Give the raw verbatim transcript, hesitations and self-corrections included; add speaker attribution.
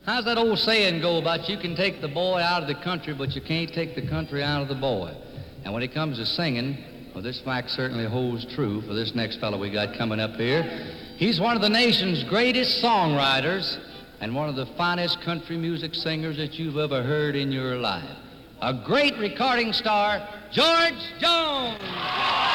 Speaker 1: How's that old saying go about you can take the boy out of the country, but you can't take the country out of the boy? And when it comes to singing, well, this fact certainly holds true for this next fellow we got coming up here. He's one of the nation's greatest songwriters and one of the finest country music singers that you've ever heard in your life. A great recording star, George Jones.